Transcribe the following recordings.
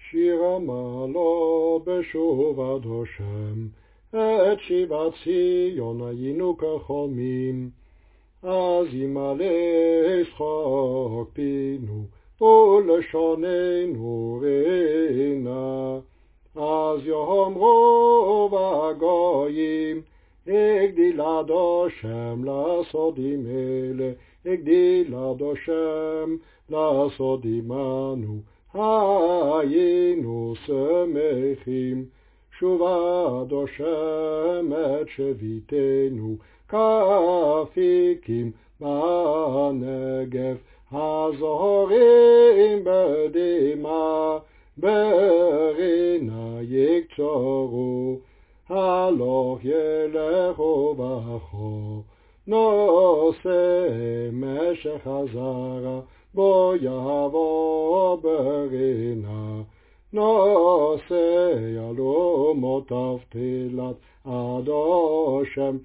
שיר המעלות בשובת השם, את שיבת ציון היינו כחולמים. אז ימלא שחוק פינו, ולשוננו רנה. אז יאמרו הגויים, הגדיל עד השם לעשודים אלה, הגדיל עד השם לעשות עמנו, היינו שמחים. שוב עד השם את שביתנו, כאפיקים בנגב, הזוהרים בדמעה, ברנה יקצרו. הלוך ילכו בכו, נושא משך הזרע, בו יבוא ברנה. נושא אלומותיו תהילת עד השם,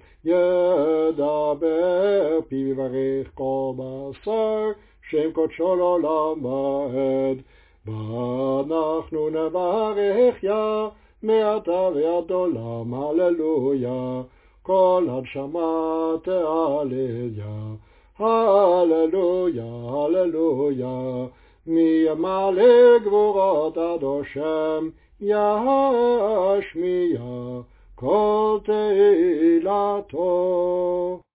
ידבר פיו יברך כל בשר, שם קודשו לעולם ועד. ואנחנו נברך יה, מעתה ועד עולם, הללויה. כל הנשמה תהלל, הללויה, הללויה. מי ימלא גבורות עד השם, ישמיע כל תהילתו.